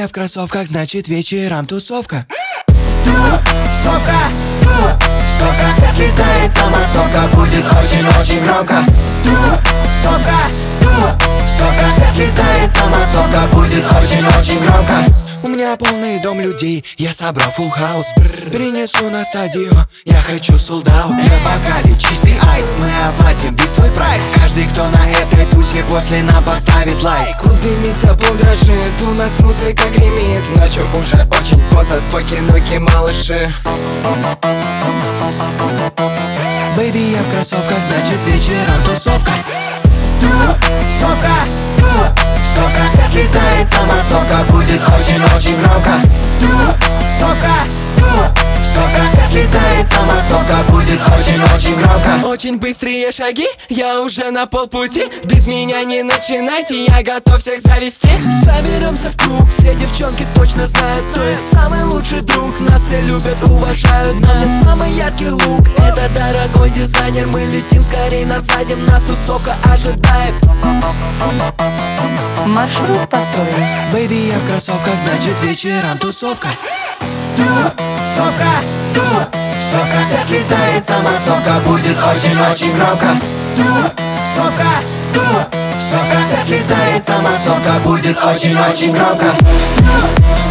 я в кроссовках, значит вечером тусовка. Тусовка, тусовка, все слетается массовка, будет очень-очень громко. Тусовка, тусовка, все слетается массовка, будет очень-очень громко. У меня полный дом людей, я собрал full house. Принесу на стадион, я хочу sold out. Я в бокале чистый айс, мы оплатим весь твой прайс. Каждый, кто на этой тусе, после нам поставит лайк. Клуб дымится, пол дрожит, у нас музыка гремит. Ночью уже очень поздно, спокойнуки, малыши. Бэйби, я в кроссовках, значит вечером тусовка. Тусовка, тусовка, все слетается массовка, будет очень-очень громко. Тусовка, тусовка, все слетается массовка, будет очень-очень громко. Очень быстрые шаги, я уже на полпути. Без меня не начинайте, я готов всех завести. Соберемся в круг, все девчонки точно знают, кто их самый лучший друг. Нас все любят, уважают, на мне самый яркий лук. Это дорогой дизайнер, мы летим скорей на заднем, нас тусовка ожидает. Маршрут построен. Бэйби, я в кроссовках, значит вечером тусовка. Тусовка, тусовка, все слетается массовка, будет очень-очень громко. Тусовка, тусовка, все слетается массовка, будет очень-очень громко.